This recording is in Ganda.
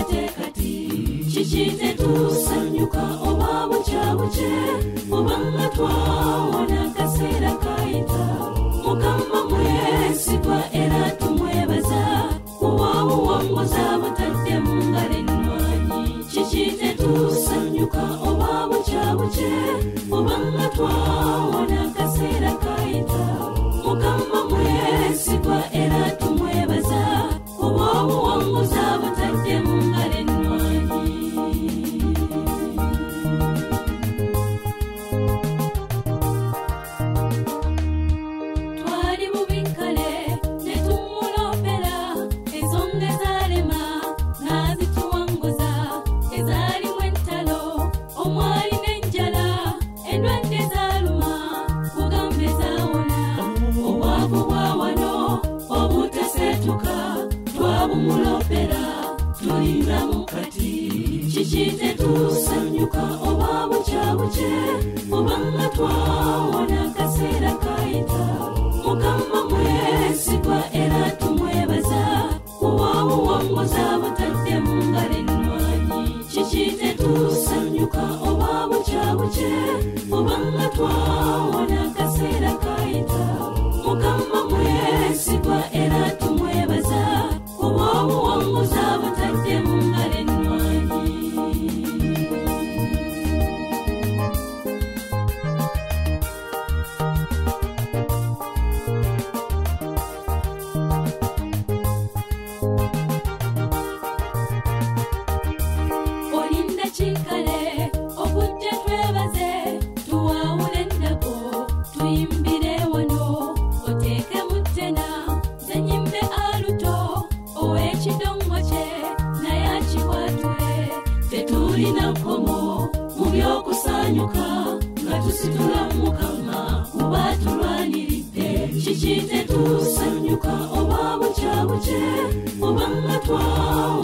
kati kikite tusanyuka oba bukyabukye obanga twawona kaseera kayita mukama mwesigwa era tumwebaza kuwabuwongoza butadde mu ngalo ennwanyi kikite tusanyuka oba bukyabukye obanga twawona kaseera kayita mukama mwesigwa era tumwebaza kuwabuwongoza butadde mu ngalo ennwanyi. Twali bubi kale ne tumulopera ensonga ezaalema n'azituwanguza ezaalimu entalo omwali n'enjala endwadde zaaluma kugambe zaawona obwavu bwa wano obutaseetuka twabumulopera tulinda mu kati kikite tusanyuka oba bukyabukye obanga twawona kaseera kayita mukama mwesigwa era tumwebaza kuwabuwongoza butadde mu ngalo ennwanyi kikite tusanyuka oba bukyabukye obanga twawona kaseera kayita mukama mwesigwa era tumwebaza kuwabuwongoza butadde mu ngalo ennwanyi. Olinda kikale okujja twebaze tuwaawule endako tuyimbire wano oteeke mu ttena zenyimbe aluto ow'ekidongo kye naye akikwatule tetulina kkomo mu by'okusanyuka nga tusitula mukama kuba tulwaniridde kikite tusanyuka oba bukyabukye obanga twawa